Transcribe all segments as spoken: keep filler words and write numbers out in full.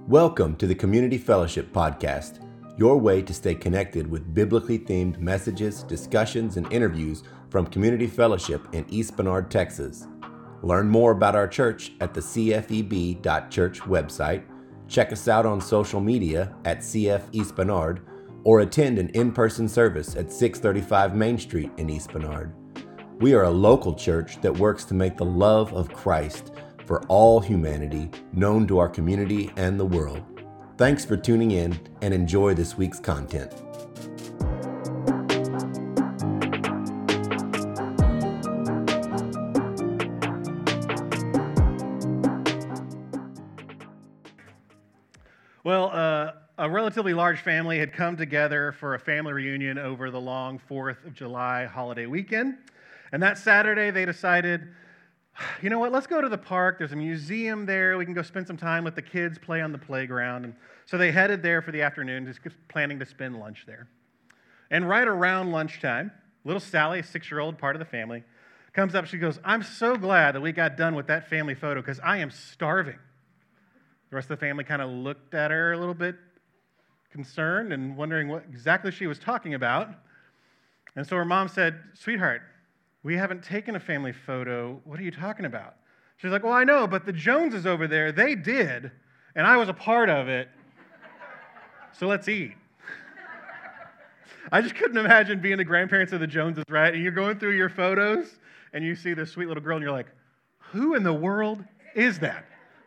Welcome to the Community Fellowship Podcast, your way to stay connected with biblically themed messages, discussions, and interviews from Community Fellowship in East Bernard, Texas. Learn more about our church at the c f e b dot church website, check us out on social media at C F East Bernard, or attend an in-person service at six thirty-five Main Street in East Bernard. We are a local church that works to make the love of Christ for all humanity known to our community and the world. Thanks for tuning in and enjoy this week's content. Well, uh, a relatively large family had come together for a family reunion over the long fourth of July holiday weekend. And that Saturday, they decided, you know what, let's go to the park. There's a museum there. We can go spend some time with the kids, play on the playground. And so they headed there for the afternoon, just planning to spend lunch there. And right around lunchtime, little Sally, a six-year-old part of the family, comes up. She goes, I'm so glad that we got done with that family photo because I am starving. The rest of the family kind of looked at her a little bit concerned and wondering what exactly she was talking about. And so her mom said, sweetheart, we haven't taken a family photo. What are you talking about? She's like, well, I know, but the Joneses over there, they did, and I was a part of it, so let's eat. I just couldn't imagine being the grandparents of the Joneses, right? And you're going through your photos, and you see this sweet little girl, and you're like, who in the world is that?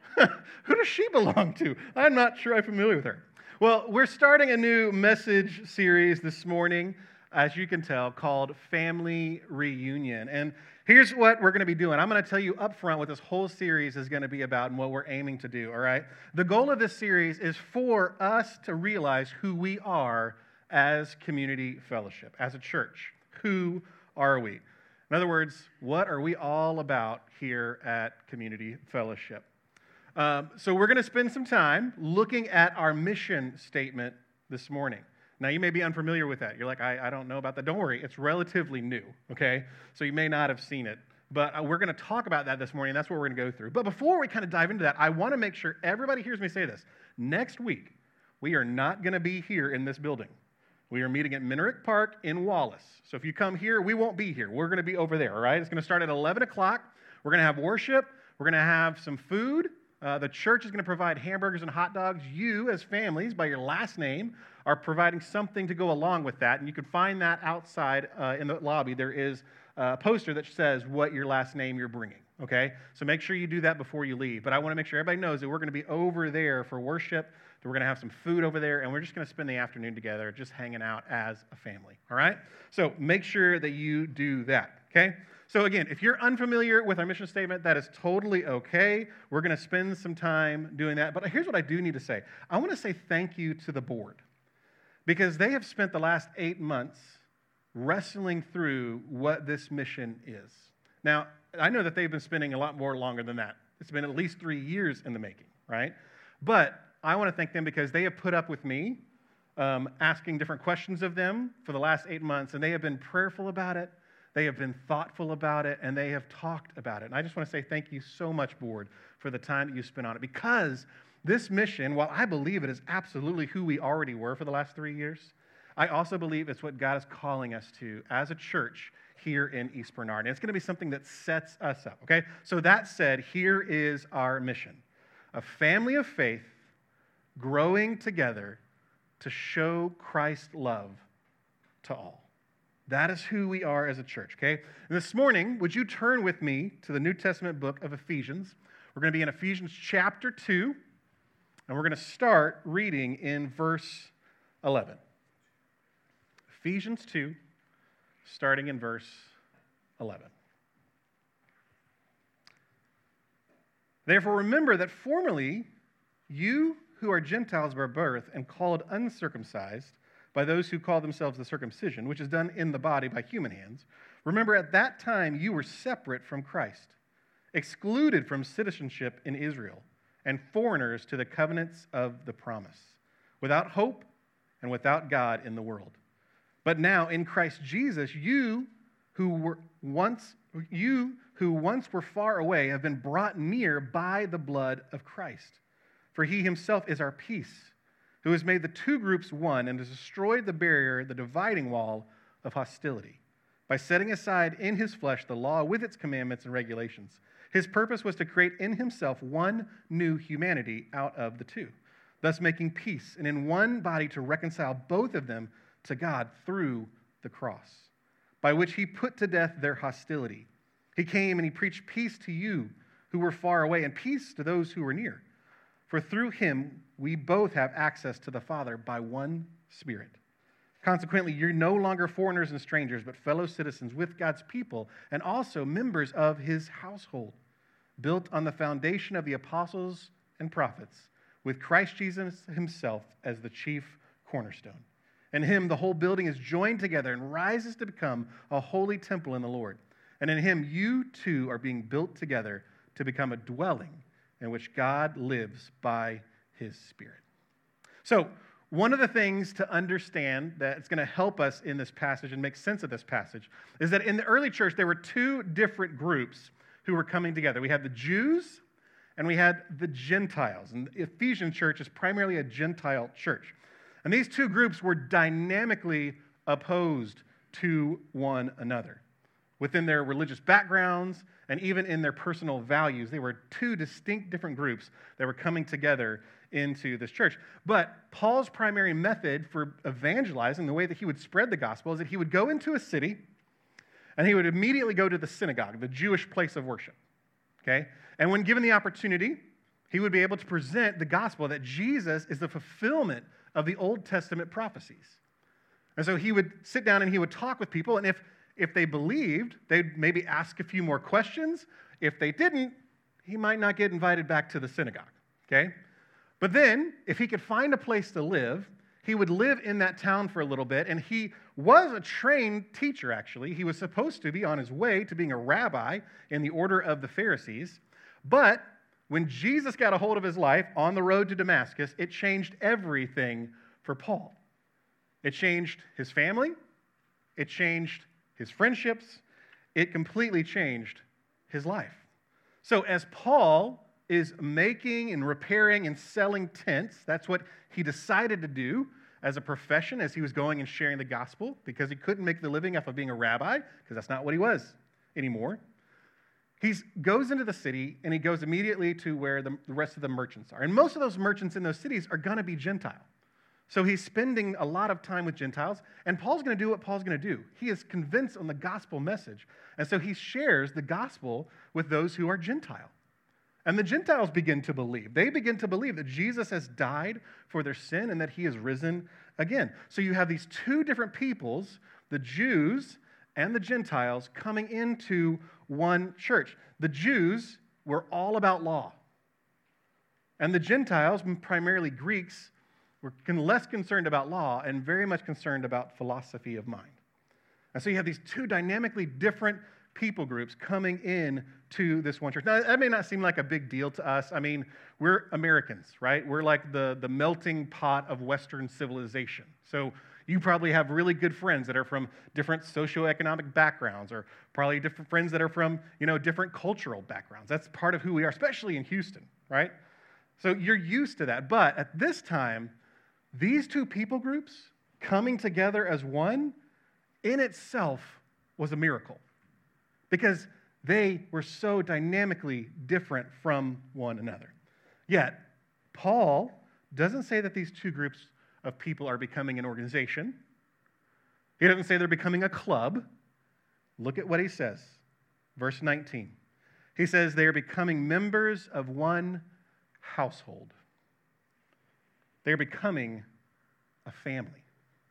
Who does she belong to? I'm not sure I'm familiar with her. Well, we're starting a new message series this morning, as you can tell, called Family Reunion. And here's what we're going to be doing. I'm going to tell you up front what this whole series is going to be about and what we're aiming to do, all right? The goal of this series is for us to realize who we are as Community Fellowship, as a church. Who are we? In other words, what are we all about here at Community Fellowship? Um, so we're going to spend some time looking at our mission statement this morning. Now, you may be unfamiliar with that. You're like, I, I don't know about that. Don't worry. It's relatively new, okay? So you may not have seen it. But uh, we're going to talk about that this morning. That's what we're going to go through. But before we kind of dive into that, I want to make sure everybody hears me say this. Next week, we are not going to be here in this building. We are meeting at Minerick Park in Wallace. So if you come here, we won't be here. We're going to be over there, all right? It's going to start at eleven o'clock. We're going to have worship. We're going to have some food. Uh, the church is going to provide hamburgers and hot dogs. You, as families, by your last name, are providing something to go along with that. And you can find that outside uh, in the lobby. There is a poster that says what your last name you're bringing, okay? So make sure you do that before you leave. But I want to make sure everybody knows that we're going to be over there for worship, that we're going to have some food over there, and we're just going to spend the afternoon together just hanging out as a family, all right? So make sure that you do that, okay? So again, if you're unfamiliar with our mission statement, that is totally okay. We're going to spend some time doing that. But here's what I do need to say. I want to say thank you to the board because they have spent the last eight months wrestling through what this mission is. Now, I know that they've been spending a lot more longer than that. It's been at least three years in the making, right? But I want to thank them because they have put up with me um, asking different questions of them for the last eight months, and they have been prayerful about it. They have been thoughtful about it, and they have talked about it. And I just want to say thank you so much, board, for the time that you spent on it. Because this mission, while I believe it is absolutely who we already were for the last three years, I also believe it's what God is calling us to as a church here in East Bernard. And it's going to be something that sets us up, okay? So that said, here is our mission. A family of faith growing together to show Christ's love to all. That is who we are as a church, okay? And this morning, would you turn with me to the New Testament book of Ephesians? We're going to be in Ephesians chapter two, and we're going to start reading in verse eleven. Ephesians two, starting in verse eleven. Therefore, remember that formerly you who are Gentiles by birth and called uncircumcised, by those who call themselves the circumcision, which is done in the body by human hands. Remember, at that time you were separate from Christ, excluded from citizenship in Israel, and foreigners to the covenants of the promise, without hope and without God in the world. But now in Christ Jesus, you who were once you who once were far away have been brought near by the blood of Christ. For he himself is our peace, who has made the two groups one and has destroyed the barrier, the dividing wall of hostility, by setting aside in his flesh the law with its commandments and regulations. His purpose was to create in himself one new humanity out of the two, thus making peace, and in one body to reconcile both of them to God through the cross, by which he put to death their hostility. He came and he preached peace to you who were far away and peace to those who were near. For through him we both have access to the Father by one Spirit. Consequently, you're no longer foreigners and strangers, but fellow citizens with God's people and also members of his household, built on the foundation of the apostles and prophets, with Christ Jesus himself as the chief cornerstone. In him, the whole building is joined together and rises to become a holy temple in the Lord. And in him, you too are being built together to become a dwelling in which God lives by his Spirit. So, one of the things to understand that's going to help us in this passage and make sense of this passage is that in the early church, there were two different groups who were coming together. We had the Jews and we had the Gentiles. And the Ephesian church is primarily a Gentile church. And these two groups were dynamically opposed to one another. Within their religious backgrounds and even in their personal values, they were two distinct different groups that were coming together into this church. But Paul's primary method for evangelizing, the way that he would spread the gospel, is that he would go into a city and he would immediately go to the synagogue, the Jewish place of worship. Okay? And when given the opportunity, he would be able to present the gospel that Jesus is the fulfillment of the Old Testament prophecies. And so he would sit down and he would talk with people, and if, if they believed, they'd maybe ask a few more questions. If they didn't, he might not get invited back to the synagogue. Okay? But then, if he could find a place to live, he would live in that town for a little bit, and he was a trained teacher, actually. He was supposed to be on his way to being a rabbi in the order of the Pharisees. But when Jesus got a hold of his life on the road to Damascus, it changed everything for Paul. It changed his family. It changed his friendships. It completely changed his life. So as Paul is making and repairing and selling tents. That's what he decided to do as a profession as he was going and sharing the gospel, because he couldn't make the living off of being a rabbi, because that's not what he was anymore. He goes into the city, and he goes immediately to where the rest of the merchants are. And most of those merchants in those cities are going to be Gentile. So he's spending a lot of time with Gentiles, and Paul's going to do what Paul's going to do. He is convinced on the gospel message, and so he shares the gospel with those who are Gentile. And the Gentiles begin to believe. They begin to believe that Jesus has died for their sin and that he has risen again. So you have these two different peoples, the Jews and the Gentiles, coming into one church. The Jews were all about law. And the Gentiles, primarily Greeks, were less concerned about law and very much concerned about philosophy of mind. And so you have these two dynamically different people groups coming in to this one church. Now, that may not seem like a big deal to us. I mean, we're Americans, right? We're like the, the melting pot of Western civilization. So you probably have really good friends that are from different socioeconomic backgrounds, or probably different friends that are from, you know, different cultural backgrounds. That's part of who we are, especially in Houston, right? So you're used to that. But at this time, these two people groups coming together as one in itself was a miracle, because they were so dynamically different from one another. Yet, Paul doesn't say that these two groups of people are becoming an organization. He doesn't say they're becoming a club. Look at what he says. Verse nineteen. He says they are becoming members of one household. They are becoming a family.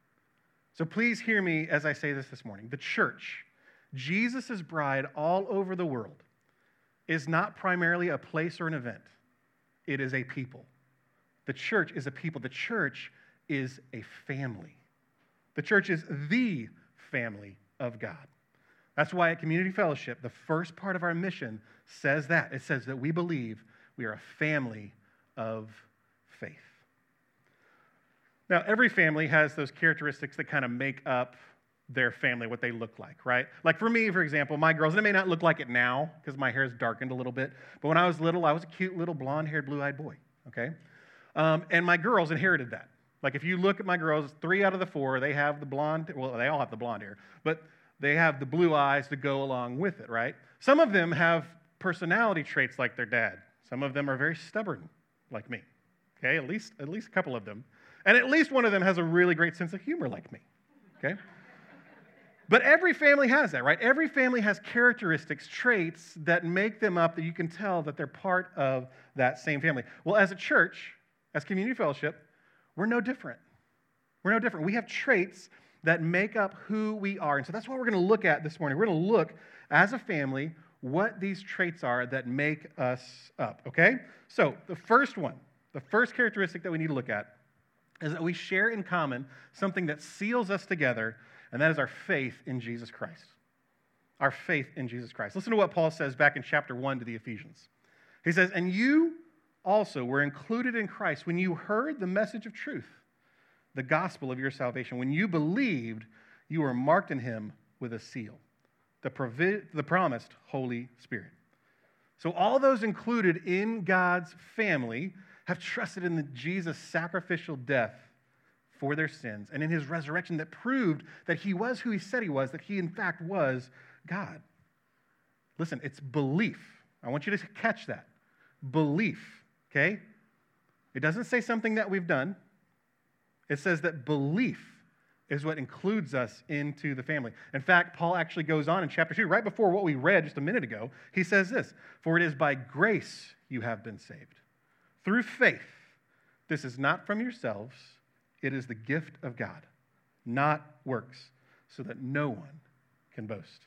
So please hear me as I say this this morning. The church, Jesus' bride all over the world, is not primarily a place or an event. It is a people. The church is a people. The church is a family. The church is the family of God. That's why at Community Fellowship, the first part of our mission says that. It says that we believe we are a family of faith. Now, every family has those characteristics that kind of make up their family, what they look like, right? Like for me, for example, my girls, and it may not look like it now because my hair's darkened a little bit, but when I was little, I was a cute little blonde-haired, blue-eyed boy, okay? Um, and my girls inherited that. Like if you look at my girls, three out of the four, they have the blonde, well, they all have the blonde hair, but they have the blue eyes to go along with it, right? Some of them have personality traits like their dad. Some of them are very stubborn like me, okay? At least, at least a couple of them. And at least one of them has a really great sense of humor like me, okay? But every family has that, right? Every family has characteristics, traits that make them up that you can tell that they're part of that same family. Well, as a church, as Community Fellowship, we're no different. We're no different. We have traits that make up who we are. And so that's what we're going to look at this morning. We're going to look, as a family, what these traits are that make us up, okay? So the first one, the first characteristic that we need to look at is that we share in common something that seals us together, and that is our faith in Jesus Christ. Our faith in Jesus Christ. Listen to what Paul says back in chapter one to the Ephesians. He says, "And you also were included in Christ when you heard the message of truth, the gospel of your salvation. When you believed, you were marked in him with a seal, the, provi- the promised Holy Spirit." So all those included in God's family have trusted in the Jesus' sacrificial death for their sins, and in his resurrection that proved that he was who he said he was, that he in fact was God. Listen, it's belief. I want you to catch that. Belief, okay? It doesn't say something that we've done. It says that belief is what includes us into the family. In fact, Paul actually goes on in chapter two, right before what we read just a minute ago, he says this, "For it is by grace you have been saved, through faith. This is not from yourselves. It is the gift of God, not works, so that no one can boast."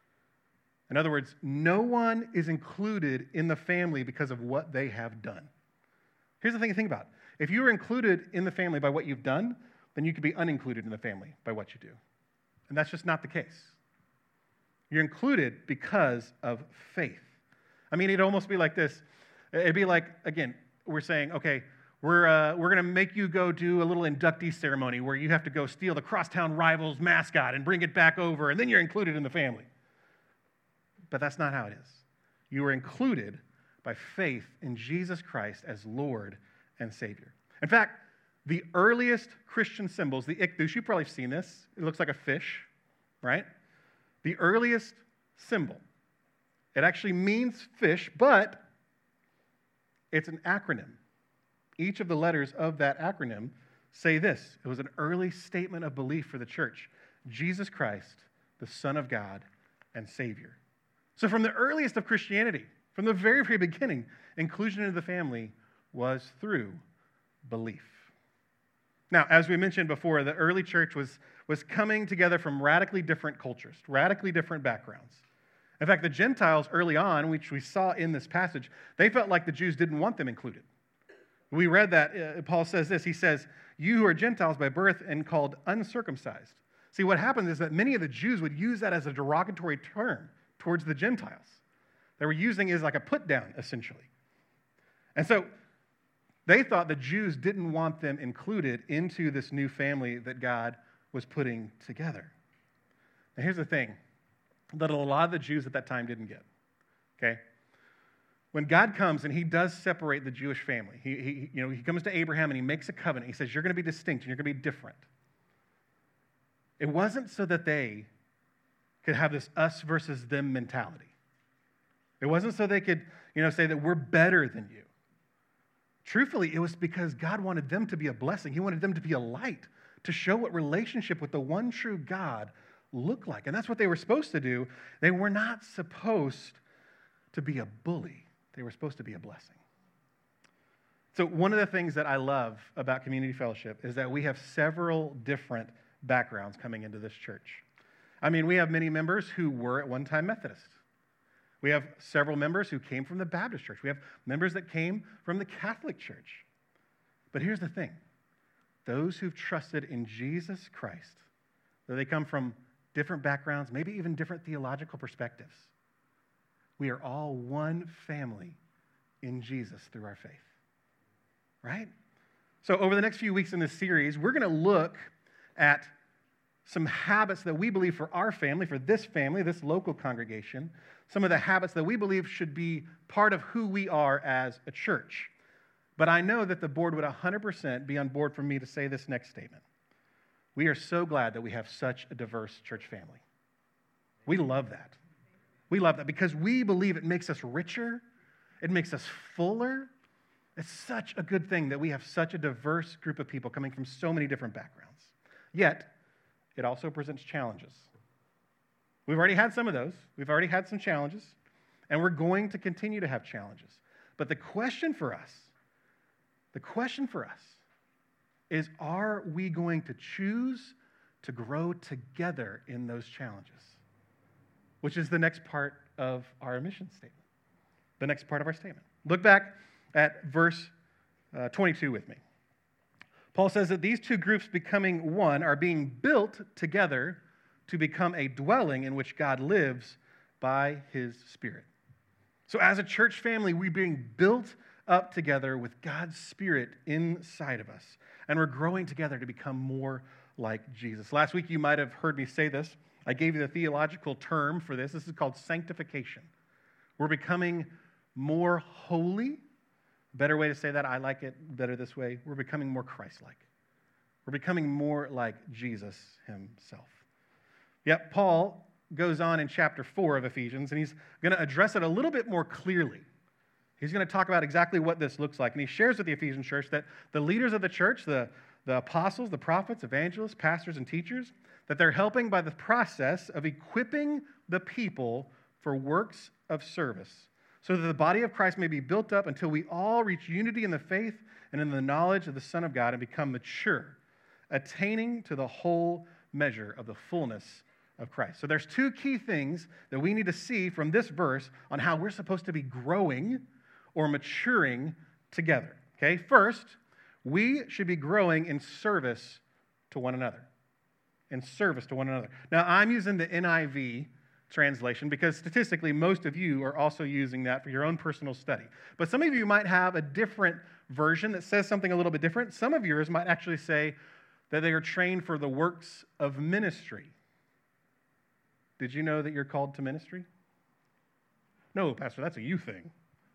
In other words, no one is included in the family because of what they have done. Here's the thing to think about. If you are included in the family by what you've done, then you could be unincluded in the family by what you do. And that's just not the case. You're included because of faith. I mean, it'd almost be like this. It'd be like, again, we're saying, okay, We're, uh, we're going to make you go do a little inductee ceremony where you have to go steal the Crosstown Rivals mascot and bring it back over, and then you're included in the family. But that's not how it is. You are included by faith in Jesus Christ as Lord and Savior. In fact, the earliest Christian symbols, the Ichthus, you've probably seen this. It looks like a fish, right? The earliest symbol. It actually means fish, but it's an acronym. Each of the letters of that acronym say this. It was an early statement of belief for the church. Jesus Christ, the Son of God and Savior. So from the earliest of Christianity, from the very, very beginning, inclusion into the family was through belief. Now, as we mentioned before, the early church was, was coming together from radically different cultures, radically different backgrounds. In fact, the Gentiles early on, which we saw in this passage, they felt like the Jews didn't want them included. We read that, uh, Paul says this, he says, "You who are Gentiles by birth and called uncircumcised." See, what happens is that many of the Jews would use that as a derogatory term towards the Gentiles. They were using it as like a put down, essentially. And so they thought the Jews didn't want them included into this new family that God was putting together. Now here's the thing that a lot of the Jews at that time didn't get, okay? When God comes and he does separate the Jewish family, he, he, you know, he comes to Abraham and he makes a covenant. He says, you're going to be distinct and you're going to be different. It wasn't so that they could have this us versus them mentality. It wasn't so they could, you know, say that we're better than you. Truthfully, it was because God wanted them to be a blessing. He wanted them to be a light, to show what relationship with the one true God looked like. And that's what they were supposed to do. They were not supposed to be a bully. They were supposed to be a blessing. So one of the things that I love about Community Fellowship is that we have several different backgrounds coming into this church. I mean, we have many members who were at one time Methodist. We have several members who came from the Baptist church. We have members that came from the Catholic church. But here's the thing. Those who've trusted in Jesus Christ, though they come from different backgrounds, maybe even different theological perspectives, we are all one family in Jesus through our faith. Right? So over the next few weeks in this series, we're going to look at some habits that we believe for our family, for this family, this local congregation, some of the habits that we believe should be part of who we are as a church. But I know that the board would one hundred percent be on board for me to say this next statement. We are so glad that we have such a diverse church family. We love that. We love that because we believe it makes us richer. It makes us fuller. It's such a good thing that we have such a diverse group of people coming from so many different backgrounds. Yet, it also presents challenges. We've already had some of those. We've already had some challenges, and we're going to continue to have challenges. But the question for us, the question for us is, are we going to choose to grow together in those challenges? Which is the next part of our mission statement. The next part of our statement. Look back at verse uh, twenty-two with me. Paul says that these two groups becoming one are being built together to become a dwelling in which God lives by his Spirit. So as a church family, we're being built up together with God's Spirit inside of us. And we're growing together to become more like Jesus. Last week, you might have heard me say this. I gave you the theological term for this. This is called sanctification. We're becoming more holy. Better way to say that, I like it better this way. We're becoming more Christ-like. We're becoming more like Jesus himself. Yet Paul goes on in chapter four of Ephesians, and he's going to address it a little bit more clearly. He's going to talk about exactly what this looks like. And he shares with the Ephesian church that the leaders of the church, the, the apostles, the prophets, evangelists, pastors, and teachers, that they're helping by the process of equipping the people for works of service, so that the body of Christ may be built up until we all reach unity in the faith and in the knowledge of the Son of God and become mature, attaining to the whole measure of the fullness of Christ. So there's two key things that we need to see from this verse on how we're supposed to be growing or maturing together. Okay, first, we should be growing in service to one another. In service to one another. Now, I'm using the N I V translation because statistically, most of you are also using that for your own personal study. But some of you might have a different version that says something a little bit different. Some of yours might actually say that they are trained for the works of ministry. Did you know that you're called to ministry? No, Pastor, that's a you thing.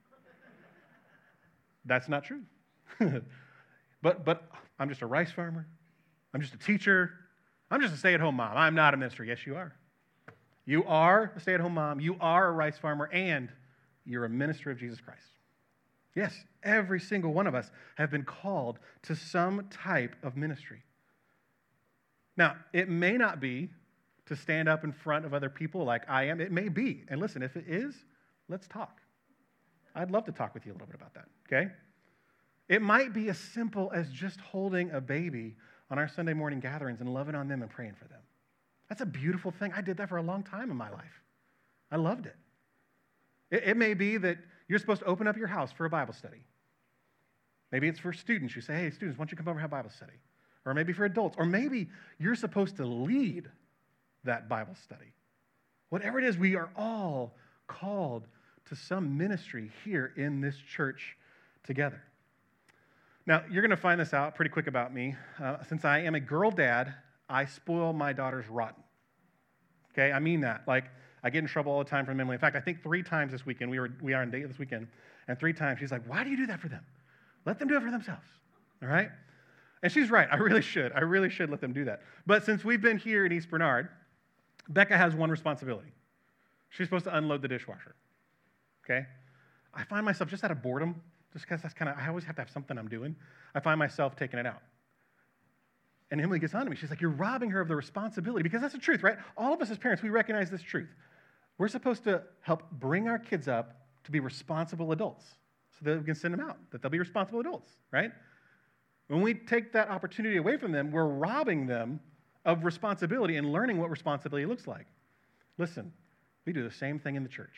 That's not true. but but I'm just a rice farmer. I'm just a teacher. I'm just a stay-at-home mom. I'm not a minister. Yes, you are. You are a stay-at-home mom. You are a rice farmer, and you're a minister of Jesus Christ. Yes, every single one of us have been called to some type of ministry. Now, it may not be to stand up in front of other people like I am. It may be. And listen, if it is, let's talk. I'd love to talk with you a little bit about that, okay? It might be as simple as just holding a baby on our Sunday morning gatherings and loving on them and praying for them. That's a beautiful thing. I did that for a long time in my life. I loved it. It, it may be that you're supposed to open up your house for a Bible study. Maybe it's for students. You say, hey, students, why don't you come over and have Bible study? Or maybe for adults. Or maybe you're supposed to lead that Bible study. Whatever it is, we are all called to some ministry here in this church together. Now, you're going to find this out pretty quick about me. Uh, since I am a girl dad, I spoil my daughters rotten. Okay, I mean that. Like, I get in trouble all the time from Emily. In fact, I think three times this weekend, we were we are on date this weekend, and three times she's like, why do you do that for them? Let them do it for themselves, all right? And she's right. I really should. I really should let them do that. But since we've been here in East Bernard, Becca has one responsibility. She's supposed to unload the dishwasher, okay? I find myself just out of boredom, just because that's kind of, I always have to have something I'm doing. I find myself taking it out. And Emily gets on to me. She's like, you're robbing her of the responsibility, because that's the truth, right? All of us as parents, we recognize this truth. We're supposed to help bring our kids up to be responsible adults so that we can send them out, that they'll be responsible adults, right? When we take that opportunity away from them, we're robbing them of responsibility and learning what responsibility looks like. Listen, we do the same thing in the church.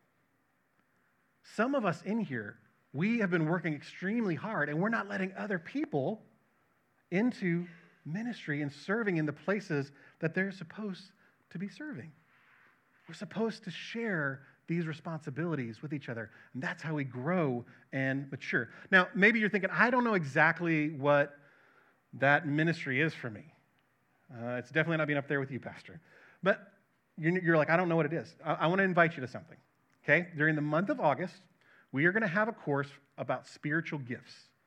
Some of us in here, we have been working extremely hard, and we're not letting other people into ministry and serving in the places that they're supposed to be serving. We're supposed to share these responsibilities with each other, and that's how we grow and mature. Now, maybe you're thinking, I don't know exactly what that ministry is for me. Uh, it's definitely not being up there with you, Pastor. But you're, you're like, I don't know what it is. I, I want to invite you to something, okay? During the month of August, we are going to have a course about spiritual gifts.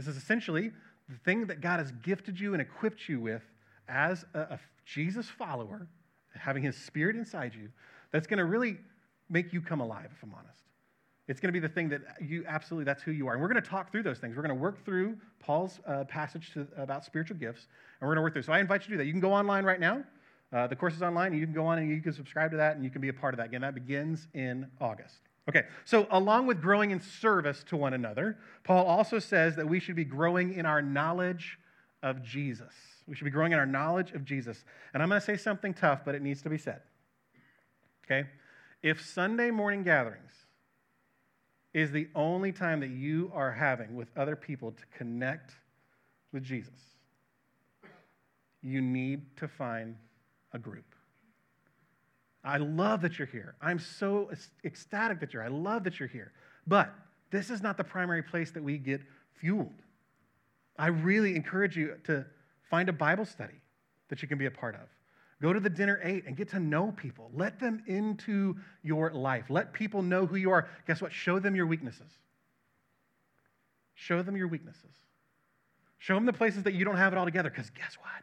This is essentially the thing that God has gifted you and equipped you with as a, a Jesus follower, having his Spirit inside you, that's going to really make you come alive, if I'm honest. It's going to be the thing that you absolutely, that's who you are. And we're going to talk through those things. We're going to work through Paul's uh, passage to, about spiritual gifts, and we're going to work through. So I invite you to do that. You can go online right now. Uh, the course is online, and you can go on and you can subscribe to that, and you can be a part of that. Again, that begins in August. Okay, so along with growing in service to one another, Paul also says that we should be growing in our knowledge of Jesus. We should be growing in our knowledge of Jesus. And I'm going to say something tough, but it needs to be said. Okay? If Sunday morning gatherings is the only time that you are having with other people to connect with Jesus, you need to find a group. I love that you're here. I'm so ecstatic that you're here. I love that you're here. But this is not the primary place that we get fueled. I really encourage you to find a Bible study that you can be a part of. Go to the dinner eight and get to know people. Let them into your life. Let people know who you are. Guess what? Show them your weaknesses. Show them your weaknesses. Show them the places that you don't have it all together, because guess what?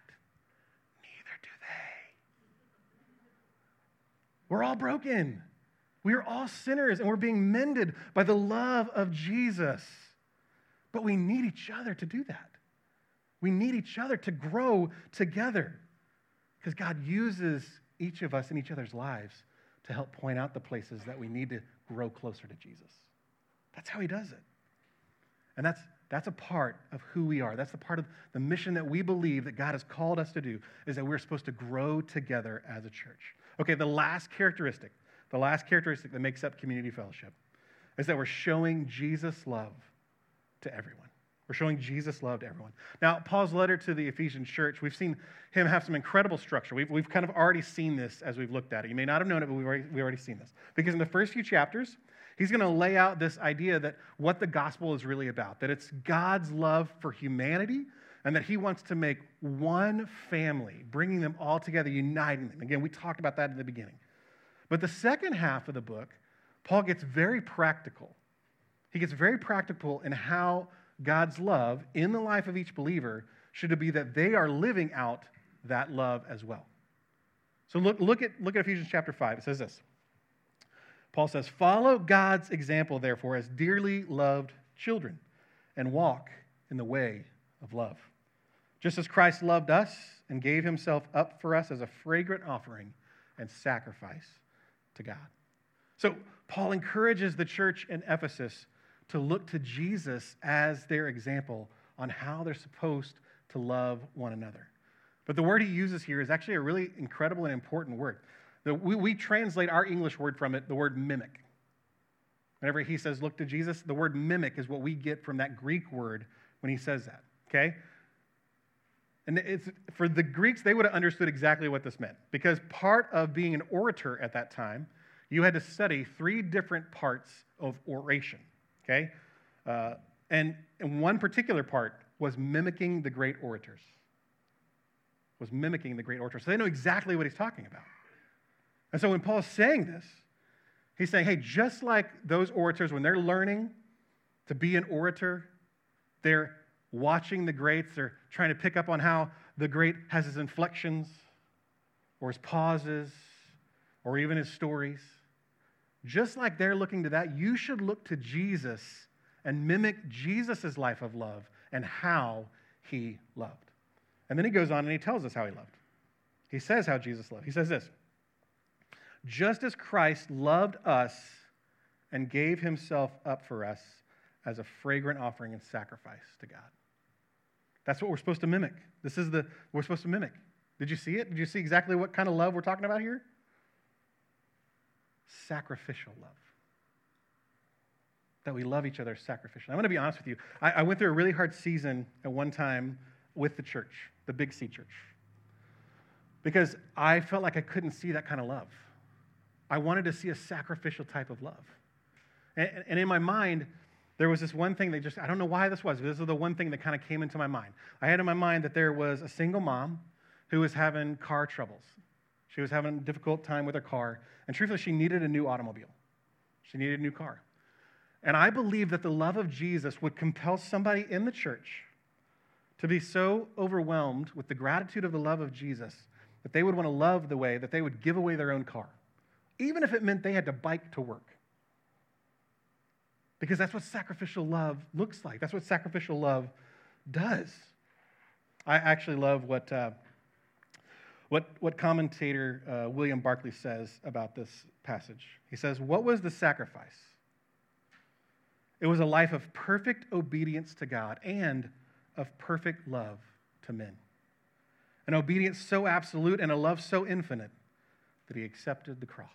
We're all broken. We are all sinners, and we're being mended by the love of Jesus. But we need each other to do that. We need each other to grow together, because God uses each of us in each other's lives to help point out the places that we need to grow closer to Jesus. That's how he does it. And that's, that's a part of who we are. That's the part of the mission that we believe that God has called us to do, is that we're supposed to grow together as a church. Okay, the last characteristic, the last characteristic that makes up community fellowship is that we're showing Jesus' love to everyone. We're showing Jesus' love to everyone. Now, Paul's letter to the Ephesian church, we've seen him have some incredible structure. We've, we've kind of already seen this as we've looked at it. You may not have known it, but we've already, we've already seen this. Because in the first few chapters, he's going to lay out this idea that what the gospel is really about, that it's God's love for humanity, and that he wants to make one family, bringing them all together, uniting them. Again, we talked about that in the beginning. But the second half of the book, Paul gets very practical. He gets very practical in how God's love in the life of each believer should be that they are living out that love as well. So look, look at, look at Ephesians chapter five. It says this. Paul says, "Follow God's example, therefore, as dearly loved children, and walk in the way of love. Just as Christ loved us and gave himself up for us as a fragrant offering and sacrifice to God." So Paul encourages the church in Ephesus to look to Jesus as their example on how they're supposed to love one another. But the word he uses here is actually a really incredible and important word. The, we, we translate our English word from it, the word mimic. Whenever he says look to Jesus, the word mimic is what we get from that Greek word when he says that, okay? And it's, for the Greeks, they would have understood exactly what this meant, because part of being an orator at that time, you had to study three different parts of oration, okay? Uh, and, and one particular part was mimicking the great orators, was mimicking the great orators. So they know exactly what he's talking about. And so when Paul's saying this, he's saying, hey, just like those orators, when they're learning to be an orator, they're watching the greats, they're trying to pick up on how the great has his inflections or his pauses or even his stories. Just like they're looking to that, you should look to Jesus and mimic Jesus' life of love and how he loved. And then he goes on and he tells us how he loved. He says how Jesus loved. He says this, "Just as Christ loved us and gave himself up for us as a fragrant offering and sacrifice to God." That's what we're supposed to mimic. This is the, we're supposed to mimic. Did you see it? Did you see exactly what kind of love we're talking about here? Sacrificial love. That we love each other sacrificially. I'm going to be honest with you. I, I went through a really hard season at one time with the church, the Big C church, because I felt like I couldn't see that kind of love. I wanted to see a sacrificial type of love. And, and in my mind, there was this one thing that just, I don't know why this was, but this is the one thing that kind of came into my mind. I had in my mind that there was a single mom who was having car troubles. She was having a difficult time with her car, and truthfully, she needed a new automobile. She needed a new car. And I believe that the love of Jesus would compel somebody in the church to be so overwhelmed with the gratitude of the love of Jesus that they would want to love the way that they would give away their own car, even if it meant they had to bike to work. Because that's what sacrificial love looks like. That's what sacrificial love does. I actually love what uh, what, what commentator uh, William Barclay says about this passage. He says, "What was the sacrifice? It was a life of perfect obedience to God and of perfect love to men. An obedience so absolute and a love so infinite that he accepted the cross."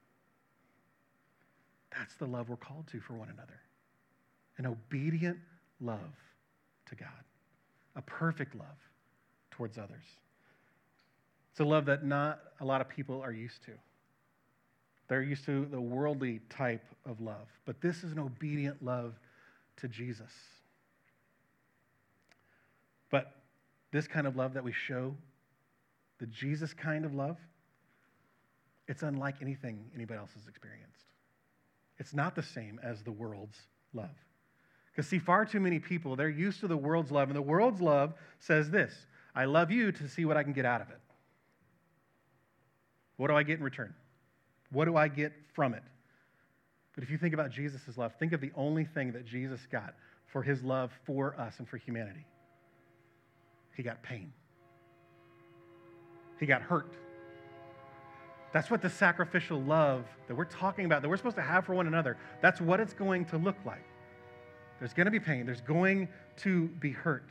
That's the love we're called to for one another. An obedient love to God. A perfect love towards others. It's a love that not a lot of people are used to. They're used to the worldly type of love. But this is an obedient love to Jesus. But this kind of love that we show, the Jesus kind of love, it's unlike anything anybody else has experienced. It's not the same as the world's love. Because see, far too many people, they're used to the world's love, and the world's love says this: I love you to see what I can get out of it. What do I get in return? What do I get from it? But if you think about Jesus' love, think of the only thing that Jesus got for his love for us and for humanity. He got pain. He got hurt. That's what the sacrificial love that we're talking about, that we're supposed to have for one another, that's what it's going to look like. There's going to be pain. There's going to be hurt.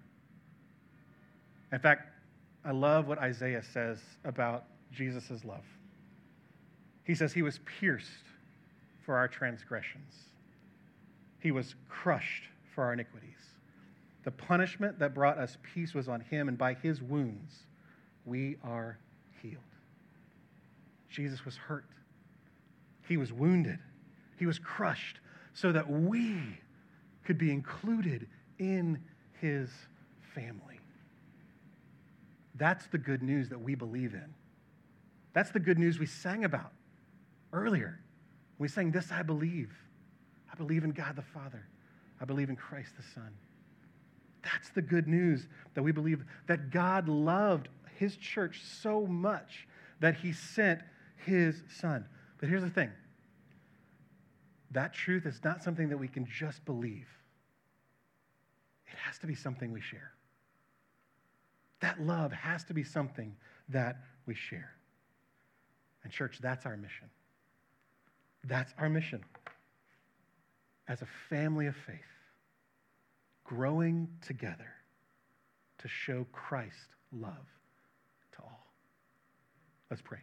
In fact, I love what Isaiah says about Jesus' love. He says he was pierced for our transgressions. He was crushed for our iniquities. The punishment that brought us peace was on him, and by his wounds we are healed. Jesus was hurt. He was wounded. He was crushed so that we could be included in his family. That's the good news that we believe in. That's the good news we sang about earlier. We sang, "This I believe. I believe in God the Father. I believe in Christ the Son." That's the good news that we believe, that God loved his church so much that he sent his Son. But here's the thing. That truth is not something that we can just believe. It has to be something we share. That love has to be something that we share. And church, that's our mission. That's our mission. As a family of faith, growing together to show Christ's love to all. Let's pray.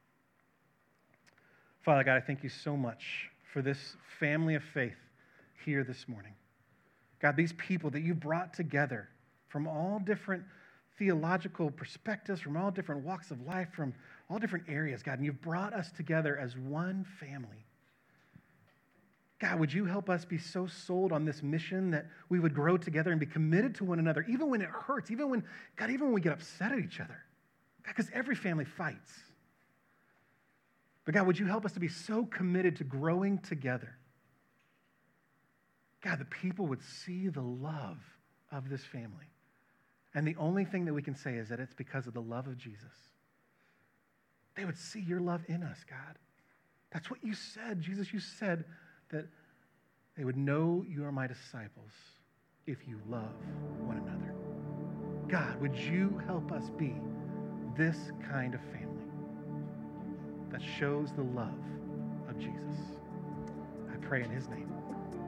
Father God, I thank you so much for this family of faith here this morning. God, these people that you brought together from all different theological perspectives, from all different walks of life, from all different areas, God, and you've brought us together as one family. God, would you help us be so sold on this mission that we would grow together and be committed to one another, even when it hurts, even when, God, even when we get upset at each other. God, because every family fights. But God, would you help us to be so committed to growing together? God, the people would see the love of this family. And the only thing that we can say is that it's because of the love of Jesus. They would see your love in us, God. That's what you said. Jesus, you said that they would know you are my disciples if you love one another. God, would you help us be this kind of family that shows the love of Jesus? I pray in his name.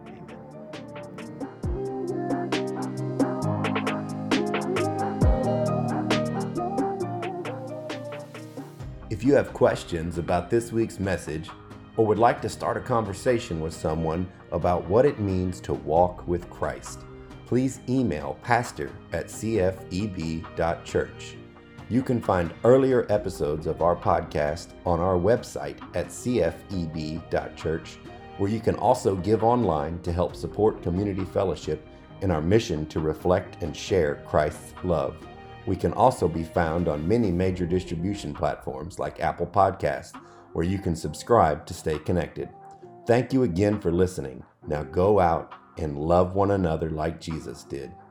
If you have questions about this week's message or would like to start a conversation with someone about what it means to walk with Christ, please email pastor at c f e b dot church. You can find earlier episodes of our podcast on our website at c f e b dot church, where you can also give online to help support Community Fellowship in our mission to reflect and share Christ's love. We can also be found on many major distribution platforms like Apple Podcasts, where you can subscribe to stay connected. Thank you again for listening. Now go out and love one another like Jesus did.